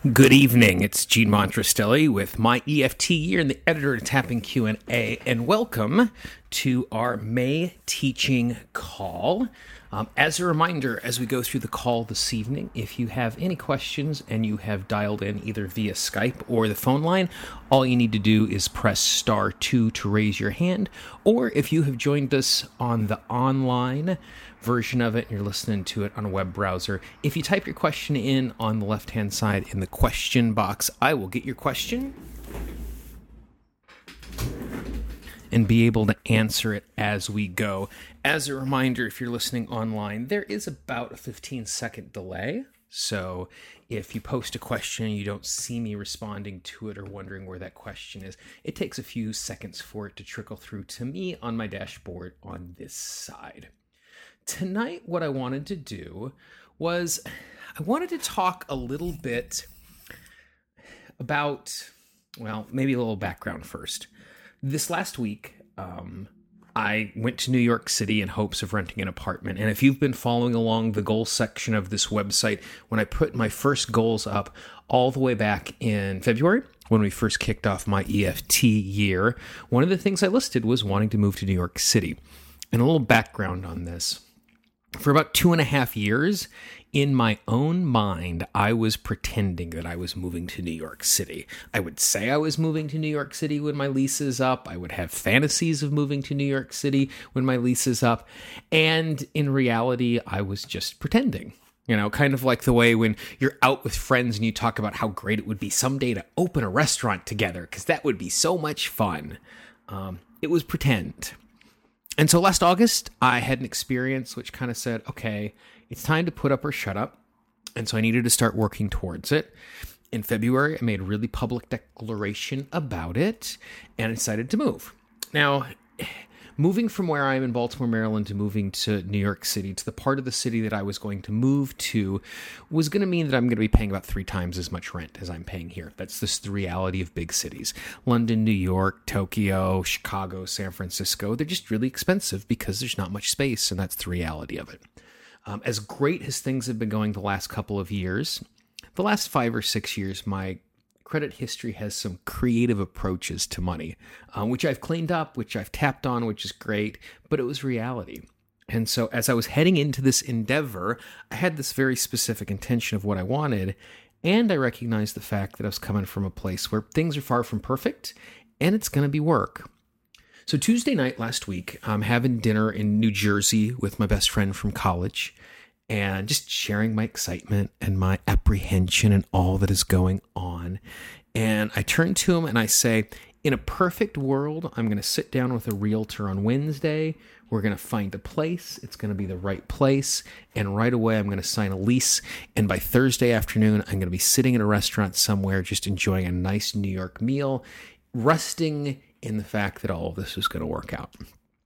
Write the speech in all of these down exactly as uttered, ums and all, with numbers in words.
Good evening. It's Gene Montrastelli with my E F T year and the editor of Tapping Q and A, and welcome to our May teaching call. Um, as a reminder, as we go through the call this evening, if you have any questions and you have dialed in either via Skype or the phone line, all you need to do is press star two to raise your hand. Or if you have joined us on the online version of it and you're listening to it on a web browser, if you type your question in on the left-hand side in the question box, I will get your question and be able to answer it as we go. As a reminder, if you're listening online, there is about a fifteen second delay. So if you post a question and you don't see me responding to it or wondering where that question is, it takes a few seconds for it to trickle through to me on my dashboard on this side. Tonight, what I wanted to do was I wanted to talk a little bit about, well, maybe a little background first. This last week, um, I went to New York City in hopes of renting an apartment. And if you've been following along the goals section of this website, when I put my first goals up all the way back in February, when we first kicked off my E F T year, one of the things I listed was wanting to move to New York City. And a little background on this. For about two and a half years, in my own mind, I was pretending that I was moving to New York City. I would say I was moving to New York City when my lease is up. I would have fantasies of moving to New York City when my lease is up. And in reality, I was just pretending. You know, kind of like the way when you're out with friends and you talk about how great it would be someday to open a restaurant together, because that would be so much fun. Um, it was pretend. And so last August, I had an experience which kind of said, okay, it's time to put up or shut up. And so I needed to start working towards it. In February, I made a really public declaration about it and I decided to move. Now, moving from where I am in Baltimore, Maryland, to moving to New York City, to the part of the city that I was going to move to, was going to mean that I'm going to be paying about three times as much rent as I'm paying here. That's just the reality of big cities. London, New York, Tokyo, Chicago, San Francisco, they're just really expensive because there's not much space, and that's the reality of it. Um, as great as things have been going the last couple of years, the last five or six years, my credit history has some creative approaches to money, uh, which I've cleaned up, which I've tapped on, which is great, but it was reality. And so as I was heading into this endeavor, I had this very specific intention of what I wanted, and I recognized the fact that I was coming from a place where things are far from perfect, and it's going to be work. So Tuesday night last week, I'm having dinner in New Jersey with my best friend from college, and just sharing my excitement and my apprehension and all that is going on. And I turn to him and I say, in a perfect world, I'm going to sit down with a realtor on Wednesday. We're going to find a place. It's going to be the right place. And right away, I'm going to sign a lease. And by Thursday afternoon, I'm going to be sitting in a restaurant somewhere, just enjoying a nice New York meal, resting in the fact that all of this is going to work out.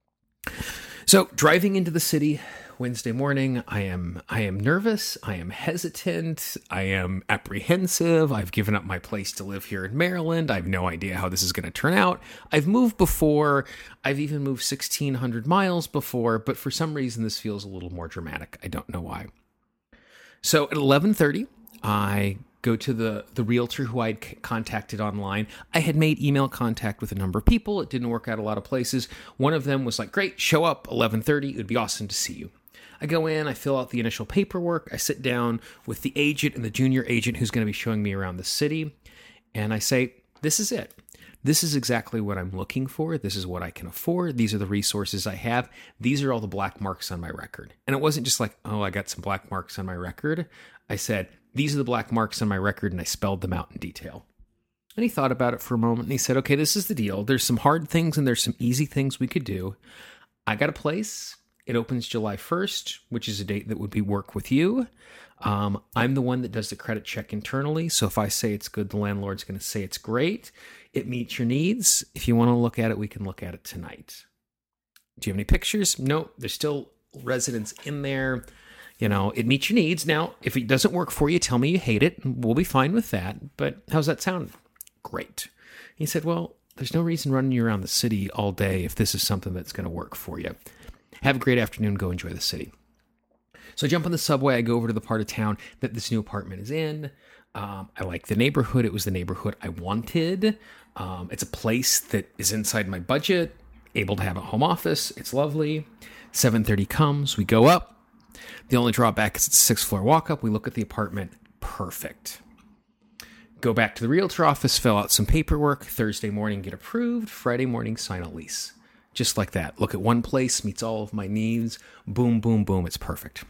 So driving into the city Wednesday morning, I am I am nervous, I am hesitant, I am apprehensive. I've given up my place to live here in Maryland. I have no idea how this is going to turn out. I've moved before. I've even moved sixteen hundred miles before, but for some reason this feels a little more dramatic. I don't know why. So at eleven thirty, I go to the, the realtor who I'd c- contacted online. I had made email contact with a number of people. It didn't work out a lot of places. One of them was like, great, show up eleven thirty. It would be awesome to see you. I go in, I fill out the initial paperwork. I sit down with the agent and the junior agent who's going to be showing me around the city. And I say, this is it. This is exactly what I'm looking for. This is what I can afford. These are the resources I have. These are all the black marks on my record. And it wasn't just like, oh, I got some black marks on my record. I said, these are the black marks on my record, and I spelled them out in detail. And he thought about it for a moment, and he said, okay, this is the deal. There's some hard things, and there's some easy things we could do. I got a place. It opens July first, which is a date that would be work with you. Um, I'm the one that does the credit check internally, so if I say it's good, the landlord's going to say it's great. It meets your needs. If you want to look at it, we can look at it tonight. Do you have any pictures? No, there's still residents in there. You know, it meets your needs. Now, if it doesn't work for you, tell me you hate it. We'll be fine with that. But how's that sound? Great. He said, well, there's no reason running you around the city all day if this is something that's going to work for you. Have a great afternoon. Go enjoy the city. So I jump on the subway. I go over to the part of town that this new apartment is in. Um, I like the neighborhood. It was the neighborhood I wanted. Um, it's a place that is inside my budget, able to have a home office. It's lovely. seven thirty comes. We go up. The only drawback is it's a six-floor walk-up. We look at the apartment. Perfect. Go back to the realtor office, fill out some paperwork. Thursday morning, get approved. Friday morning, sign a lease. Just like that. Look at one place, meets all of my needs. Boom, boom, boom. It's perfect.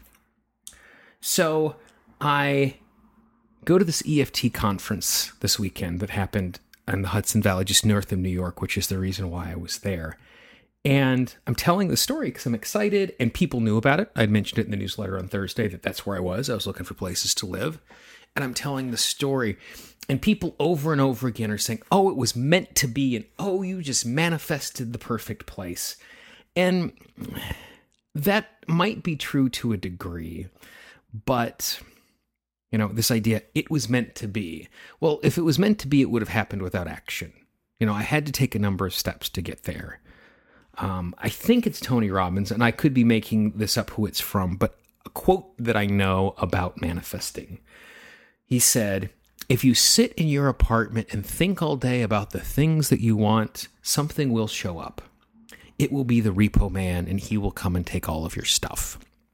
So I go to this E F T conference this weekend that happened in the Hudson Valley, just north of New York, which is the reason why I was there. And I'm telling the story because I'm excited, and people knew about it. I'd mentioned it in the newsletter on Thursday that that's where I was. I was looking for places to live. And I'm telling the story, and people over and over again are saying, oh, it was meant to be, and oh, you just manifested the perfect place. And that might be true to a degree, but, you know, this idea, it was meant to be. Well, if it was meant to be, it would have happened without action. You know, I had to take a number of steps to get there. Um, I think it's Tony Robbins, and I could be making this up who it's from, but a quote that I know about manifesting. He said, if you sit in your apartment and think all day about the things that you want, something will show up. It will be the repo man, and he will come and take all of your stuff.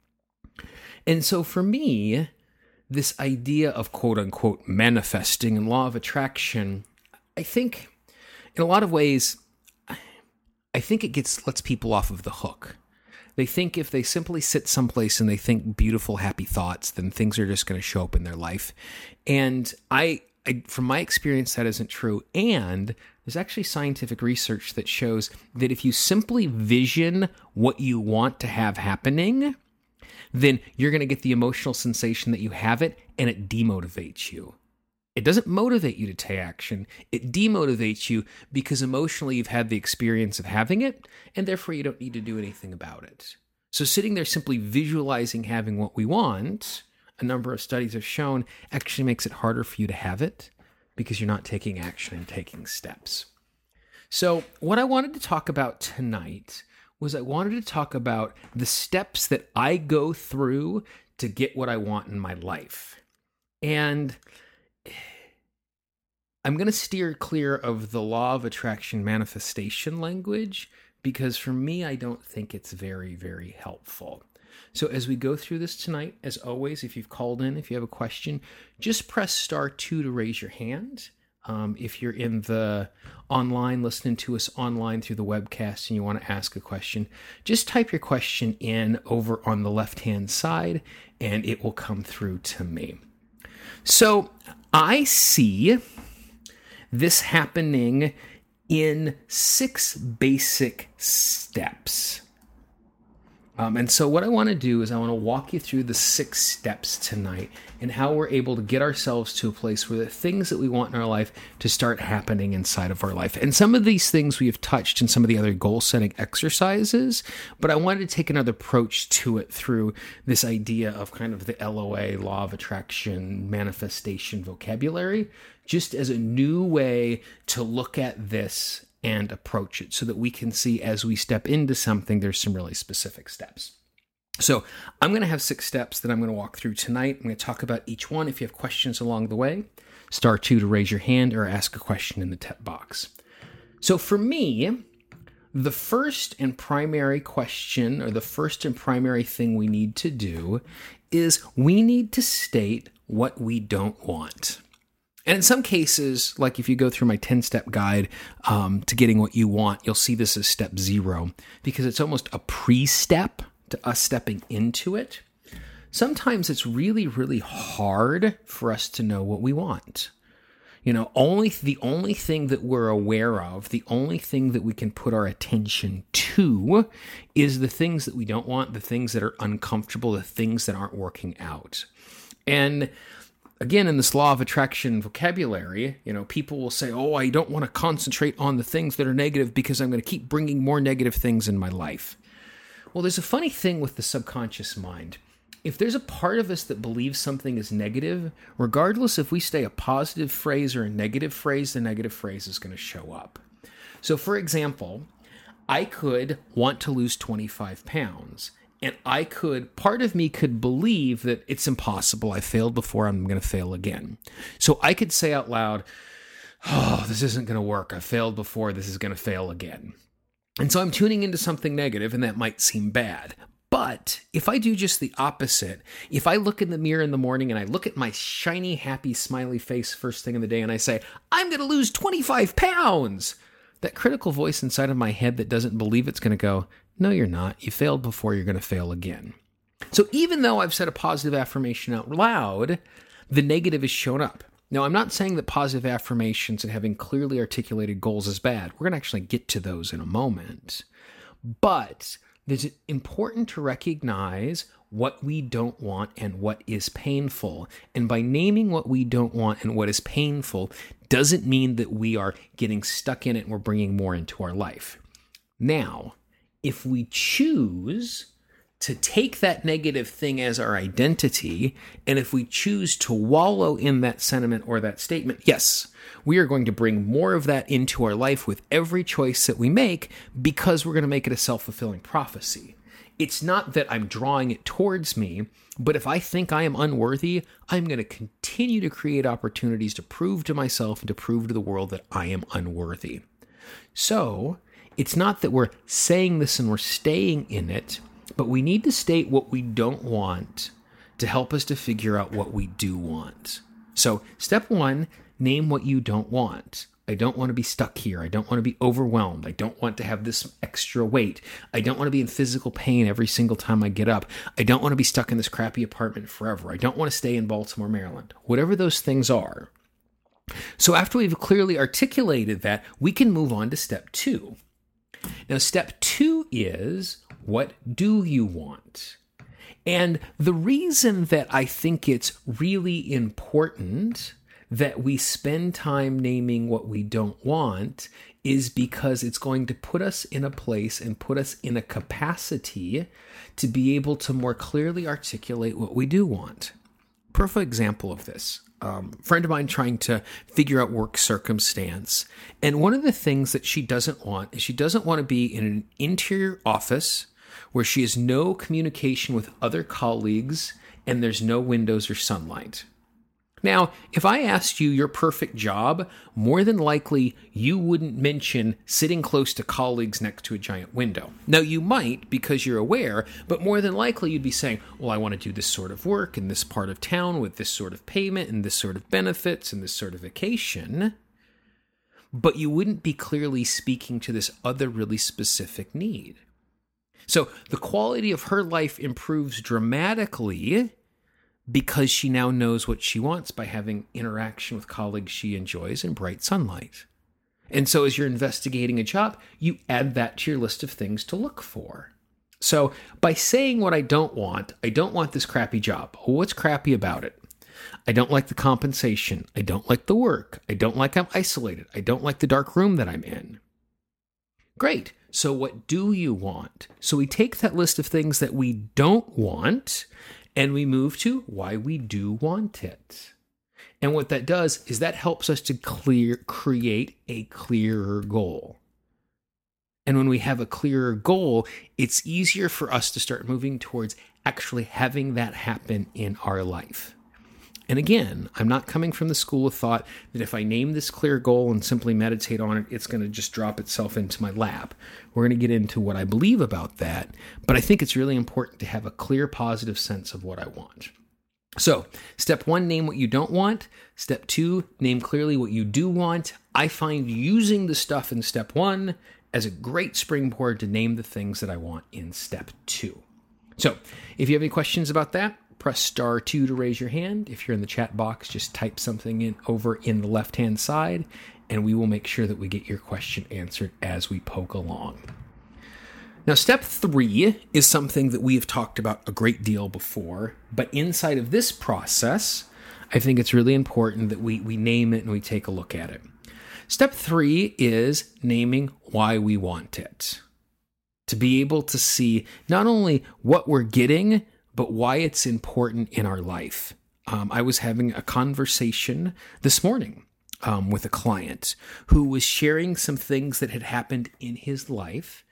And so for me, this idea of quote unquote manifesting and law of attraction, I think in a lot of ways, I think it gets lets people off of the hook. They think if they simply sit someplace and they think beautiful, happy thoughts, then things are just going to show up in their life. And I, I, from my experience, that isn't true. And there's actually scientific research that shows that if you simply vision what you want to have happening, then you're going to get the emotional sensation that you have it, and it demotivates you. It doesn't motivate you to take action. It demotivates you because emotionally you've had the experience of having it, and therefore you don't need to do anything about it. So sitting there simply visualizing having what we want, a number of studies have shown, actually makes it harder for you to have it because you're not taking action and taking steps. So what I wanted to talk about tonight was I wanted to talk about the steps that I go through to get what I want in my life. And I'm going to steer clear of the law of attraction manifestation language because for me, I don't think it's very, very helpful. So as we go through this tonight, as always, if you've called in, if you have a question, just press star two to raise your hand. Um, if you're in the online, listening to us online through the webcast and you want to ask a question, just type your question in over on the left-hand side and it will come through to me. So I see this happening in six basic steps. Um, and so what I want to do is I want to walk you through the six steps tonight and how we're able to get ourselves to a place where the things that we want in our life to start happening inside of our life. And some of these things we have touched in some of the other goal-setting exercises, but I wanted to take another approach to it through this idea of kind of the L O A, law of attraction, manifestation vocabulary, just as a new way to look at this and approach it so that we can see as we step into something, there's some really specific steps. So I'm going to have six steps that I'm going to walk through tonight. I'm going to talk about each one. If you have questions along the way, star two to raise your hand or ask a question in the tip box. So for me, the first and primary question or the first and primary thing we need to do is we need to state what we don't want. And in some cases, like if you go through my ten-step guide um, to getting what you want, you'll see this as step zero because it's almost a pre-step to us stepping into it. Sometimes it's really, really hard for us to know what we want. You know, only the only thing that we're aware of, the only thing that we can put our attention to is the things that we don't want, the things that are uncomfortable, the things that aren't working out. And again, in this law of attraction vocabulary, you know, people will say, oh, I don't want to concentrate on the things that are negative because I'm going to keep bringing more negative things in my life. Well, there's a funny thing with the subconscious mind. If there's a part of us that believes something is negative, regardless if we say a positive phrase or a negative phrase, the negative phrase is going to show up. So, for example, I could want to lose twenty-five pounds, And I could, part of me could believe that it's impossible. I failed before, I'm going to fail again. So I could say out loud, oh, this isn't going to work. I failed before, this is going to fail again. And so I'm tuning into something negative, and that might seem bad. But if I do just the opposite, if I look in the mirror in the morning and I look at my shiny, happy, smiley face first thing in the day and I say, I'm going to lose twenty-five pounds, that critical voice inside of my head that doesn't believe it's going to go, no, you're not. You failed before, you're going to fail again. So even though I've said a positive affirmation out loud, the negative has shown up. Now, I'm not saying that positive affirmations and having clearly articulated goals is bad. We're going to actually get to those in a moment. But it's important to recognize what we don't want and what is painful. And by naming what we don't want and what is painful doesn't mean that we are getting stuck in it and we're bringing more into our life. Now, if we choose to take that negative thing as our identity, and if we choose to wallow in that sentiment or that statement, yes, we are going to bring more of that into our life with every choice that we make because we're going to make it a self-fulfilling prophecy. It's not that I'm drawing it towards me, but if I think I am unworthy, I'm going to continue to create opportunities to prove to myself and to prove to the world that I am unworthy. So, it's not that we're saying this and we're staying in it, but we need to state what we don't want to help us to figure out what we do want. So, step one, name what you don't want. I don't want to be stuck here. I don't want to be overwhelmed. I don't want to have this extra weight. I don't want to be in physical pain every single time I get up. I don't want to be stuck in this crappy apartment forever. I don't want to stay in Baltimore, Maryland. Whatever those things are. So after we've clearly articulated that, we can move on to step two. Now, step two is, what do you want? And the reason that I think it's really important that we spend time naming what we don't want is because it's going to put us in a place and put us in a capacity to be able to more clearly articulate what we do want. Perfect example of this. Um, friend of mine trying to figure out work circumstance. And one of the things that she doesn't want is she doesn't want to be in an interior office where she has no communication with other colleagues and there's no windows or sunlight. Now, if I asked you your perfect job, more than likely you wouldn't mention sitting close to colleagues next to a giant window. Now, you might because you're aware, but more than likely you'd be saying, well, I want to do this sort of work in this part of town with this sort of payment and this sort of benefits and this sort of vacation. But you wouldn't be clearly speaking to this other really specific need. So the quality of her life improves dramatically because she now knows what she wants by having interaction with colleagues she enjoys in bright sunlight. And so as you're investigating a job, you add that to your list of things to look for. So by saying what I don't want, I don't want this crappy job. Well, what's crappy about it? I don't like the compensation. I don't like the work. I don't like I'm isolated. I don't like the dark room that I'm in. Great. So what do you want? So we take that list of things that we don't want and we move to why we do want it. And what that does is that helps us to clear, create a clearer goal. And when we have a clearer goal, it's easier for us to start moving towards actually having that happen in our life. And again, I'm not coming from the school of thought that if I name this clear goal and simply meditate on it, it's going to just drop itself into my lap. We're going to get into what I believe about that, but I think it's really important to have a clear, positive sense of what I want. So, step one, name what you don't want. Step two, name clearly what you do want. I find using the stuff in step one as a great springboard to name the things that I want in step two. So, if you have any questions about that, press star two to raise your hand. If you're in the chat box, just type something in over in the left-hand side, and we will make sure that we get your question answered as we poke along. Now, step three is something that we have talked about a great deal before, but inside of this process, I think it's really important that we, we name it and we take a look at it. Step three is naming why we want it. To be able to see not only what we're getting, but why it's important in our life. Um, I was having a conversation this morning um, with a client who was sharing some things that had happened in his life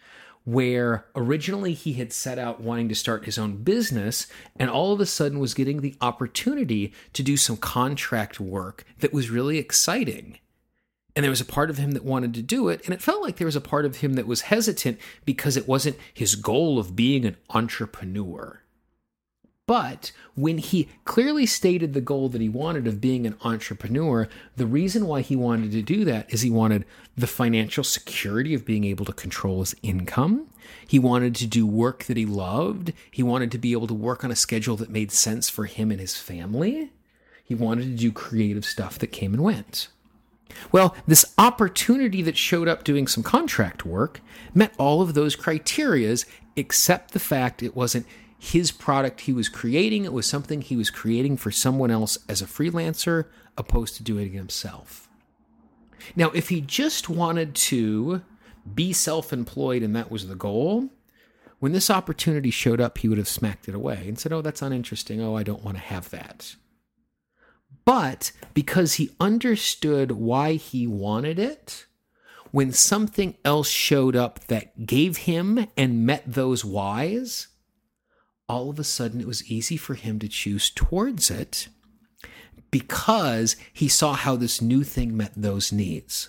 where originally he had set out wanting to start his own business and all of a sudden was getting the opportunity to do some contract work that was really exciting. And there was a part of him that wanted to do it, and it felt like there was a part of him that was hesitant because it wasn't his goal of being an entrepreneur. But when he clearly stated the goal that he wanted of being an entrepreneur, the reason why he wanted to do that is he wanted the financial security of being able to control his income. He wanted to do work that he loved. He wanted to be able to work on a schedule that made sense for him and his family. He wanted to do creative stuff that came and went. Well, this opportunity that showed up doing some contract work met all of those criterias, except the fact it wasn't his product he was creating. It was something he was creating for someone else as a freelancer, opposed to doing it himself. Now, if he just wanted to be self-employed and that was the goal, when this opportunity showed up, he would have smacked it away and said, oh, that's uninteresting. Oh, I don't want to have that. But because he understood why he wanted it, when something else showed up that gave him and met those whys, all of a sudden it was easy for him to choose towards it because he saw how this new thing met those needs.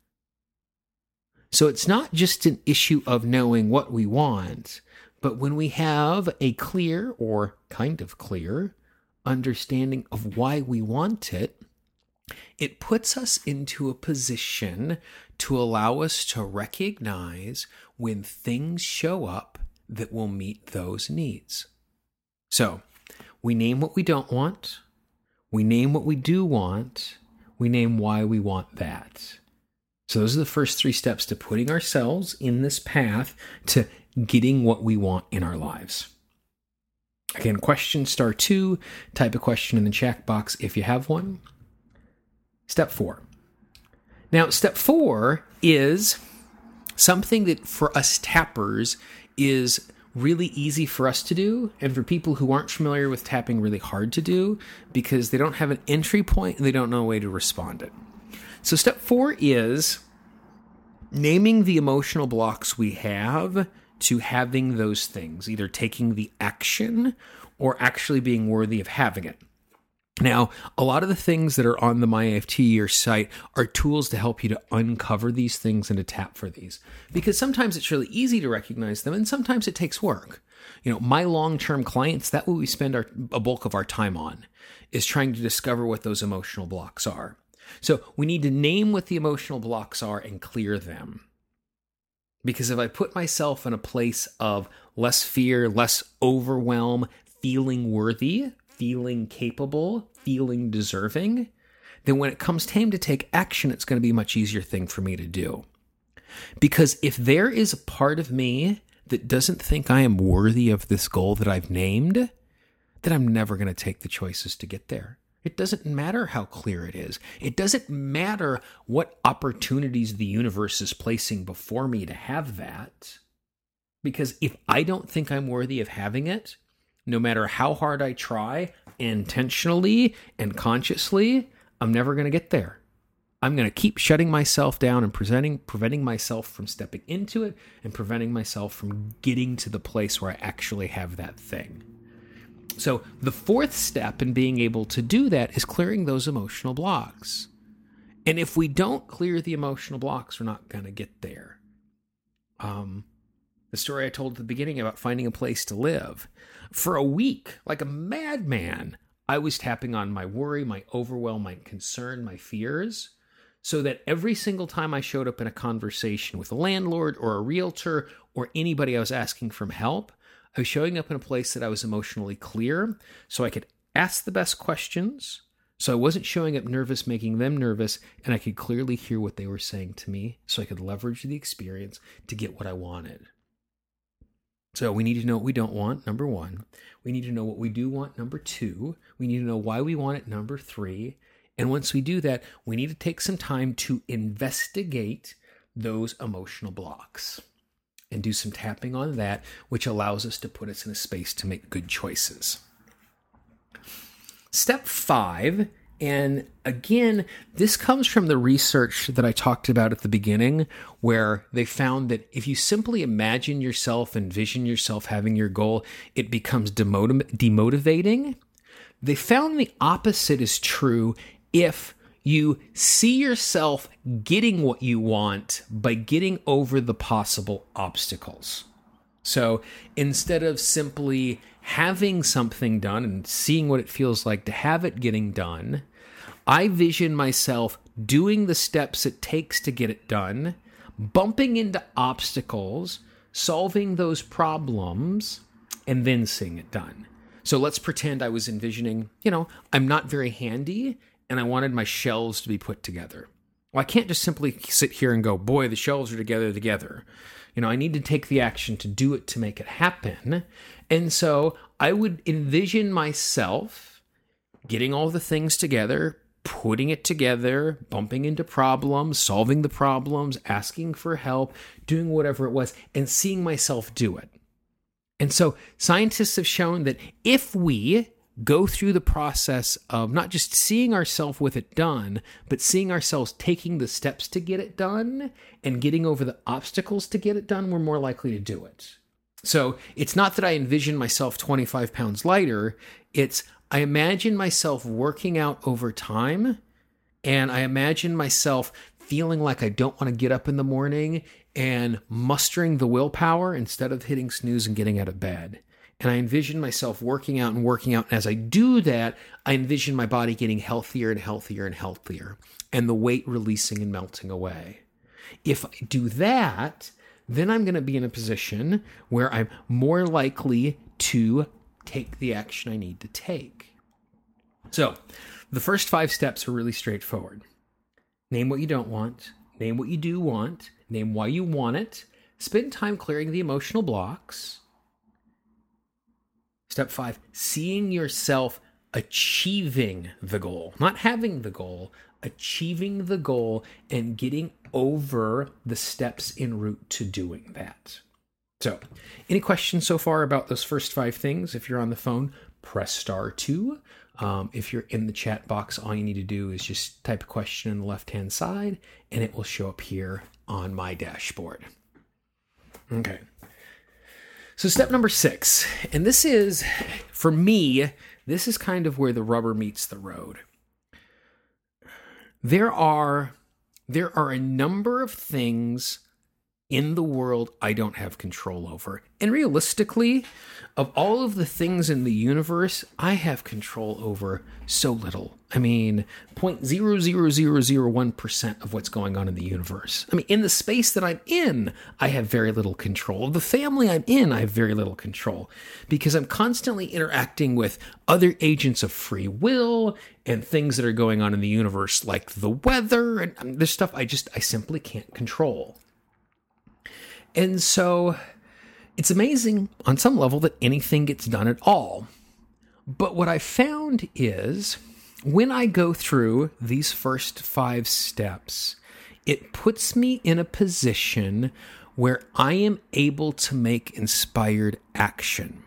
So it's not just an issue of knowing what we want, but when we have a clear or kind of clear understanding of why we want it, it puts us into a position to allow us to recognize when things show up that will meet those needs. So, we name what we don't want, we name what we do want, we name why we want that. So those are the first three steps to putting ourselves in this path to getting what we want in our lives. Again, question star two, type a question in the chat box if you have one. Step four. Now, step four is something that for us tappers is really easy for us to do, and for people who aren't familiar with tapping, really hard to do because they don't have an entry point and they don't know a way to respond it. So step four is naming the emotional blocks we have to having those things, either taking the action or actually being worthy of having it. Now, a lot of the things that are on the My A F T Year site are tools to help you to uncover these things and to tap for these. Because sometimes it's really easy to recognize them, and sometimes it takes work. You know, my long-term clients, that's what we spend our, a bulk of our time on, is trying to discover what those emotional blocks are. So we need to name what the emotional blocks are and clear them. Because if I put myself in a place of less fear, less overwhelm, feeling worthy, feeling capable, feeling deserving, then when it comes time to take action, it's going to be a much easier thing for me to do. Because if there is a part of me that doesn't think I am worthy of this goal that I've named, then I'm never going to take the choices to get there. It doesn't matter how clear it is. It doesn't matter what opportunities the universe is placing before me to have that. Because if I don't think I'm worthy of having it, no matter how hard I try, intentionally and consciously, I'm never going to get there. I'm going to keep shutting myself down and presenting, preventing myself from stepping into it and preventing myself from getting to the place where I actually have that thing. So the fourth step in being able to do that is clearing those emotional blocks. And if we don't clear the emotional blocks, we're not going to get there. Um, the story I told at the beginning about finding a place to live. For a week, like a madman, I was tapping on my worry, my overwhelm, my concern, my fears, so that every single time I showed up in a conversation with a landlord or a realtor or anybody I was asking for help, I was showing up in a place that I was emotionally clear, so I could ask the best questions, so I wasn't showing up nervous, making them nervous, and I could clearly hear what they were saying to me, so I could leverage the experience to get what I wanted. So we need to know what we don't want, number one. We need to know what we do want, number two. We need to know why we want it, number three. And once we do that, we need to take some time to investigate those emotional blocks and do some tapping on that, which allows us to put us in a space to make good choices. Step five And again, this comes from the research that I talked about at the beginning, where they found that if you simply imagine yourself, envision yourself having your goal, it becomes demotiv- demotivating. They found the opposite is true if you see yourself getting what you want by getting over the possible obstacles. So instead of simply having something done and seeing what it feels like to have it getting done, I vision myself doing the steps it takes to get it done, bumping into obstacles, solving those problems, and then seeing it done. So let's pretend I was envisioning, you know, I'm not very handy and I wanted my shelves to be put together. Well, I can't just simply sit here and go, boy, the shelves are together together. You know, I need to take the action to do it to make it happen. And so I would envision myself getting all the things together, putting it together, bumping into problems, solving the problems, asking for help, doing whatever it was, and seeing myself do it. And so scientists have shown that if we go through the process of not just seeing ourselves with it done, but seeing ourselves taking the steps to get it done and getting over the obstacles to get it done, we're more likely to do it. So it's not that I envision myself twenty-five pounds lighter. It's I imagine myself working out over time, and I imagine myself feeling like I don't want to get up in the morning and mustering the willpower instead of hitting snooze and getting out of bed. And I envision myself working out and working out. And as I do that, I envision my body getting healthier and healthier and healthier, and the weight releasing and melting away. If I do that, then I'm going to be in a position where I'm more likely to take the action I need to take. So the first five steps are really straightforward. Name what you don't want. Name what you do want. Name why you want it. Spend time clearing the emotional blocks. Step five, seeing yourself achieving the goal, not having the goal, achieving the goal and getting over the steps en route to doing that. So, any questions so far about those first five things? If you're on the phone, press star two. Um, if you're in the chat box, all you need to do is just type a question on the left-hand side, and it will show up here on my dashboard. Okay. So step number six, and this is, for me, this is kind of where the rubber meets the road. There are, there are a number of things in the world I don't have control over. And realistically, of all of the things in the universe, I have control over so little. I mean, zero point zero zero zero zero one percent of what's going on in the universe. I mean, in the space that I'm in, I have very little control. The family I'm in, I have very little control because I'm constantly interacting with other agents of free will and things that are going on in the universe, like the weather and there's stuff I just, I simply can't control. And so it's amazing on some level that anything gets done at all. But what I found is when I go through these first five steps, it puts me in a position where I am able to make inspired action.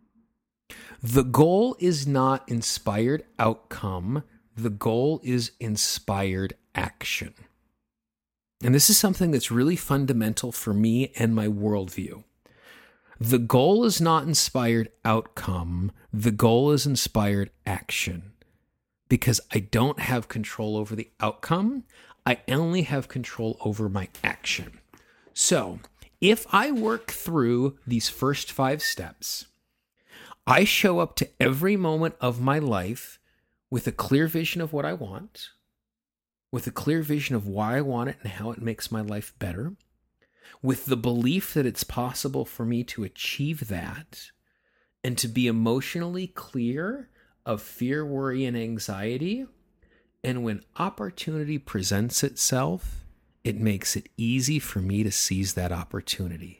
The goal is not inspired outcome. The goal is inspired action. And this is something that's really fundamental for me and my worldview. The goal is not inspired outcome. The goal is inspired action. Because I don't have control over the outcome. I only have control over my action. So, if I work through these first five steps, I show up to every moment of my life with a clear vision of what I want, with a clear vision of why I want it and how it makes my life better, with the belief that it's possible for me to achieve that, and to be emotionally clear of fear, worry, and anxiety. And when opportunity presents itself, it makes it easy for me to seize that opportunity.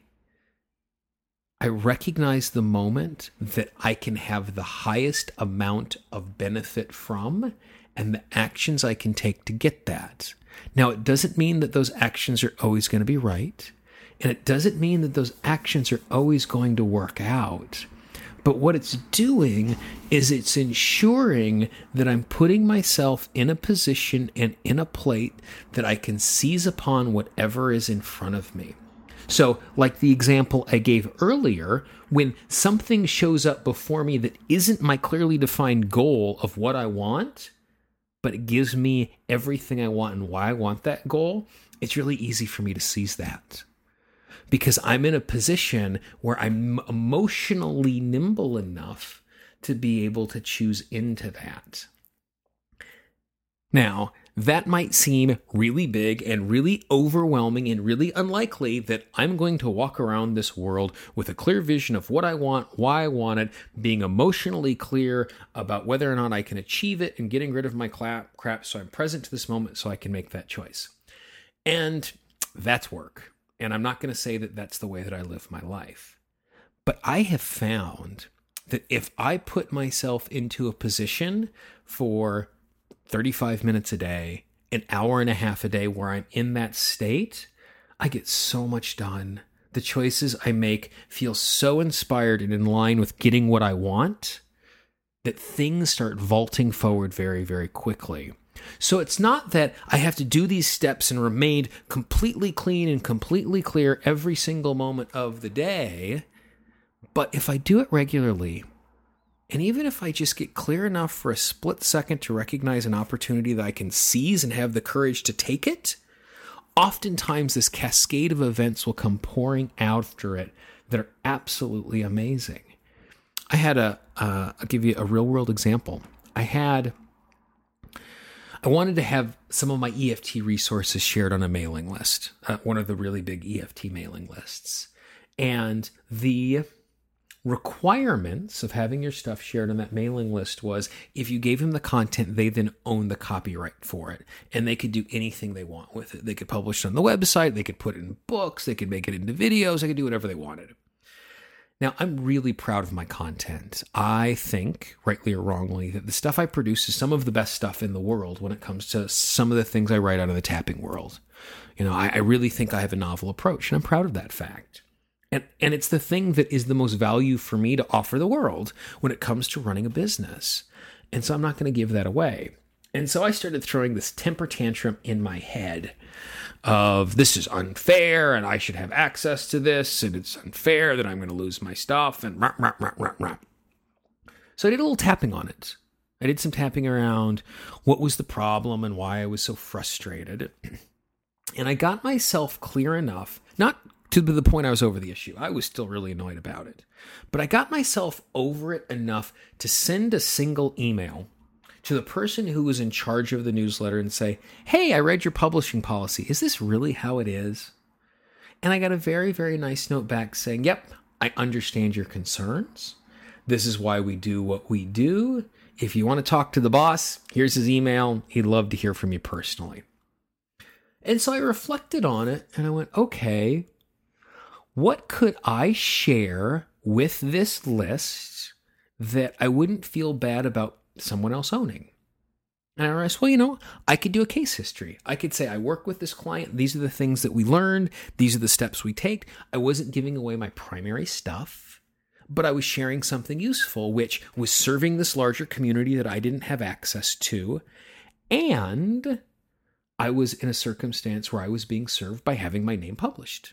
I recognize the moment that I can have the highest amount of benefit from and the actions I can take to get that. Now, it doesn't mean that those actions are always going to be right. And it doesn't mean that those actions are always going to work out. But what it's doing is it's ensuring that I'm putting myself in a position and in a plate that I can seize upon whatever is in front of me. So, like the example I gave earlier, when something shows up before me that isn't my clearly defined goal of what I want, but it gives me everything I want and why I want that goal, it's really easy for me to seize that. Because I'm in a position where I'm emotionally nimble enough to be able to choose into that. Now, that might seem really big and really overwhelming and really unlikely that I'm going to walk around this world with a clear vision of what I want, why I want it, being emotionally clear about whether or not I can achieve it, and getting rid of my crap so I'm present to this moment so I can make that choice. And that's work. And I'm not going to say that that's the way that I live my life. But I have found that if I put myself into a position for thirty-five minutes a day, an hour and a half a day where I'm in that state, I get so much done. The choices I make feel so inspired and in line with getting what I want that things start vaulting forward very, very quickly. So it's not that I have to do these steps and remain completely clean and completely clear every single moment of the day, but if I do it regularly, and even if I just get clear enough for a split second to recognize an opportunity that I can seize and have the courage to take it, oftentimes this cascade of events will come pouring after it that are absolutely amazing. I had a, uh, I'll give you a real world example. I had, I wanted to have some of my E F T resources shared on a mailing list, uh, one of the really big E F T mailing lists. And the requirements of having your stuff shared on that mailing list was if you gave them the content, they then own the copyright for it. And they could do anything they want with it. They could publish it on the website. They could put it in books. They could make it into videos. They could do whatever they wanted. Now, I'm really proud of my content. I think, rightly or wrongly, that the stuff I produce is some of the best stuff in the world when it comes to some of the things I write out of the tapping world. You know, I, I really think I have a novel approach, and I'm proud of that fact. And, and it's the thing that is the most value for me to offer the world when it comes to running a business. And so I'm not going to give that away. And so I started throwing this temper tantrum in my head of this is unfair and I should have access to this and it's unfair that I'm going to lose my stuff and rah, rah, rah, rah, rah. So I did a little tapping on it. I did some tapping around what was the problem and why I was so frustrated. And I got myself clear enough, not to the point I was over the issue. I was still really annoyed about it. But I got myself over it enough to send a single email to the person who was in charge of the newsletter and say, hey, I read your publishing policy. Is this really how it is? And I got a very, very nice note back saying, yep, I understand your concerns. This is why we do what we do. If you want to talk to the boss, here's his email. He'd love to hear from you personally. And so I reflected on it and I went, okay, what could I share with this list that I wouldn't feel bad about someone else owning? And I realized, well, you know, I could do a case history. I could say, I work with this client. These are the things that we learned. These are the steps we take. I wasn't giving away my primary stuff, but I was sharing something useful, which was serving this larger community that I didn't have access to. And I was in a circumstance where I was being served by having my name published.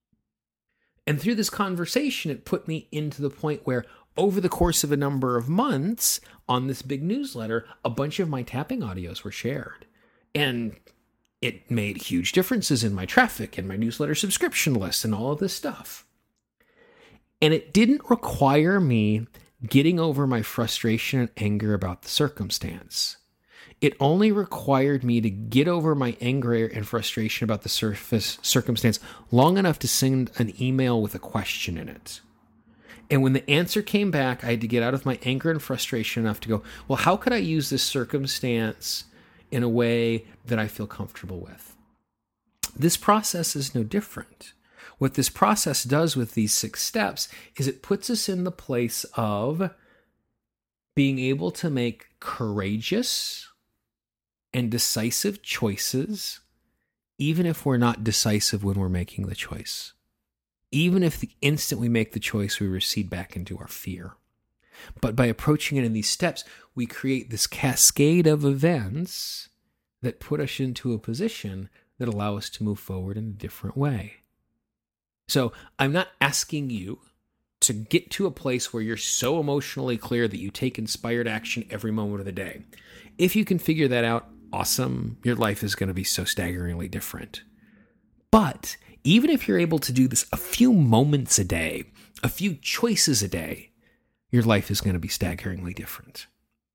And through this conversation, it put me into the point where over the course of a number of months on this big newsletter, a bunch of my tapping audios were shared. And it made huge differences in my traffic and my newsletter subscription list and all of this stuff. And it didn't require me getting over my frustration and anger about the circumstance. It only required me to get over my anger and frustration about the surface circumstance long enough to send an email with a question in it. And when the answer came back, I had to get out of my anger and frustration enough to go, well, how could I use this circumstance in a way that I feel comfortable with? This process is no different. What this process does with these six steps is it puts us in the place of being able to make courageous and decisive choices, even if we're not decisive when we're making the choice. Even if the instant we make the choice, we recede back into our fear. But by approaching it in these steps, we create this cascade of events that put us into a position that allow us to move forward in a different way. So I'm not asking you to get to a place where you're so emotionally clear that you take inspired action every moment of the day. If you can figure that out, awesome. Your life is going to be so staggeringly different. But even if you're able to do this a few moments a day, a few choices a day, your life is going to be staggeringly different.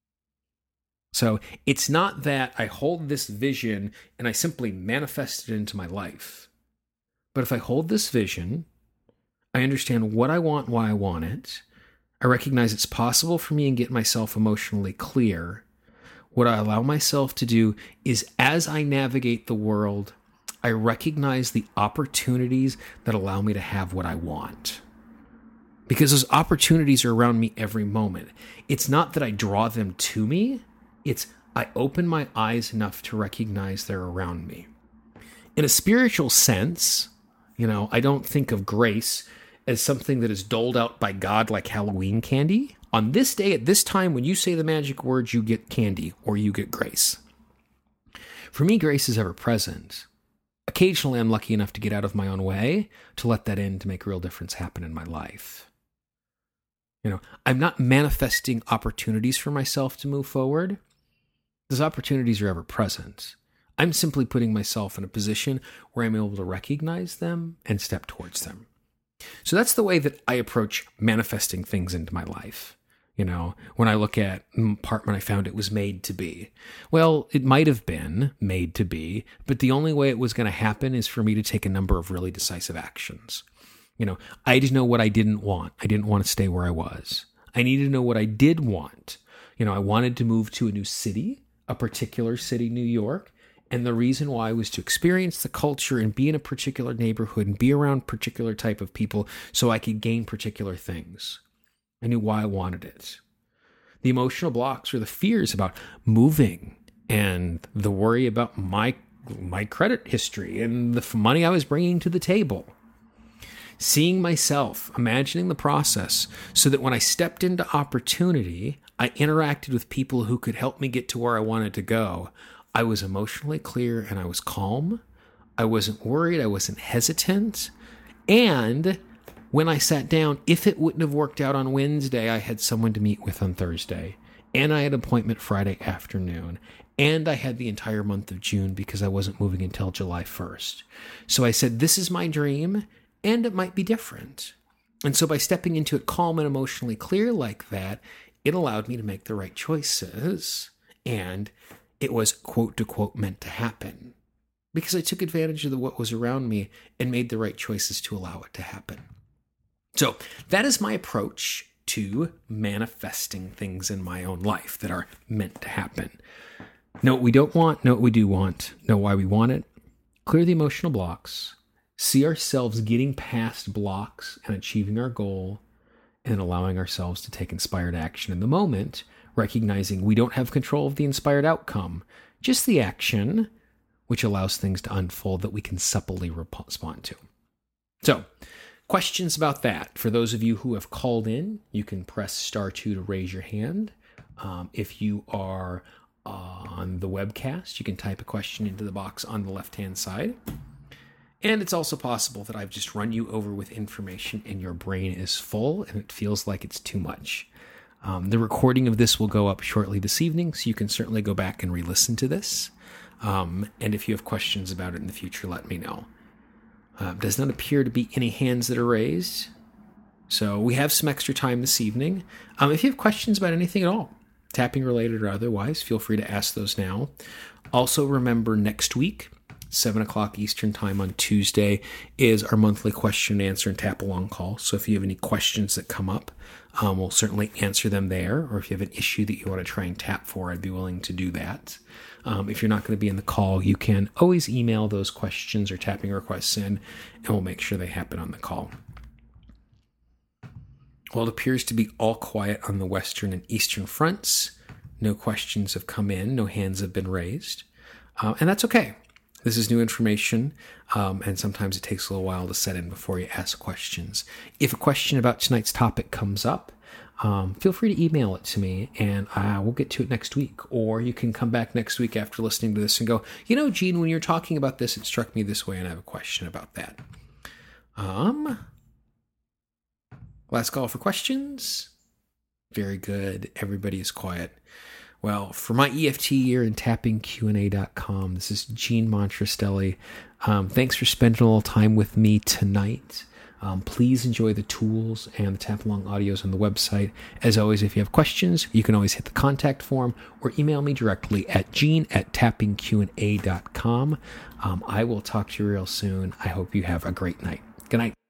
So it's not that I hold this vision and I simply manifest it into my life. But if I hold this vision, I understand what I want, why I want it. I recognize it's possible for me and get myself emotionally clear. What I allow myself to do is, as I navigate the world, I recognize the opportunities that allow me to have what I want. Because those opportunities are around me every moment. It's not that I draw them to me. It's I open my eyes enough to recognize they're around me. In a spiritual sense, you know, I don't think of grace as something that is doled out by God like Halloween candy. On this day, at this time, when you say the magic words, you get candy or you get grace. For me, grace is ever present. Occasionally, I'm lucky enough to get out of my own way to let that in to make a real difference happen in my life. You know, I'm not manifesting opportunities for myself to move forward. Those opportunities are ever present. I'm simply putting myself in a position where I'm able to recognize them and step towards them. So that's the way that I approach manifesting things into my life. You know, when I look at an apartment I found, it was made to be. Well, it might have been made to be, but the only way it was going to happen is for me to take a number of really decisive actions. You know, I didn't know what I didn't want. I didn't want to stay where I was. I needed to know what I did want. You know, I wanted to move to a new city, a particular city, New York. And the reason why was to experience the culture and be in a particular neighborhood and be around particular type of people so I could gain particular things. I knew why I wanted it. The emotional blocks or the fears about moving and the worry about my my credit history and the money I was bringing to the table. Seeing myself, imagining the process so that when I stepped into opportunity, I interacted with people who could help me get to where I wanted to go. I was emotionally clear and I was calm. I wasn't worried. I wasn't hesitant. And when I sat down, if it wouldn't have worked out on Wednesday, I had someone to meet with on Thursday. And I had an appointment Friday afternoon. And I had the entire month of June because I wasn't moving until July first. So I said, this is my dream, and it might be different. And so by stepping into it calm and emotionally clear like that, it allowed me to make the right choices. And it was quote to quote meant to happen. Because I took advantage of the, what was around me and made the right choices to allow it to happen. So that is my approach to manifesting things in my own life that are meant to happen. Know what we don't want, know what we do want, know why we want it, clear the emotional blocks, see ourselves getting past blocks and achieving our goal, and allowing ourselves to take inspired action in the moment, recognizing we don't have control of the inspired outcome, just the action, which allows things to unfold that we can supplely respond to. So, questions about that. For those of you who have called in, you can press star two to raise your hand. Um, if you are on the webcast, you can type a question into the box on the left-hand side. And it's also possible that I've just run you over with information and your brain is full and it feels like it's too much. Um, the recording of this will go up shortly this evening, so you can certainly go back and re-listen to this. Um, and if you have questions about it in the future, let me know. Uh, does not appear to be any hands that are raised. So we have some extra time this evening. Um, if you have questions about anything at all, tapping related or otherwise, feel free to ask those now. Also remember, next week, seven o'clock Eastern time on Tuesday, is our monthly question and answer and tap along call. So if you have any questions that come up, um, we'll certainly answer them there. Or if you have an issue that you want to try and tap for, I'd be willing to do that. Um, if you're not going to be in the call, you can always email those questions or tapping requests in, and we'll make sure they happen on the call. Well, it appears to be all quiet on the western and eastern fronts. No questions have come in. No hands have been raised. Uh, and that's okay. This is new information, um, and sometimes it takes a little while to set in before you ask questions. If a question about tonight's topic comes up, um, feel free to email it to me, and I will get to it next week. Or you can come back next week after listening to this and go, you know, Gene, when you're talking about this, it struck me this way, and I have a question about that. Um, last call for questions. Very good. Everybody is quiet. Well, for my E F T here in tapping Q and A dot com, this is Gene Montrastelli. Um, thanks for spending a little time with me tonight. Um, please enjoy the tools and the tap along audios on the website. As always, if you have questions, you can always hit the contact form or email me directly at gene at tapping Q and A dot com. Um, I will talk to you real soon. I hope you have a great night. Good night.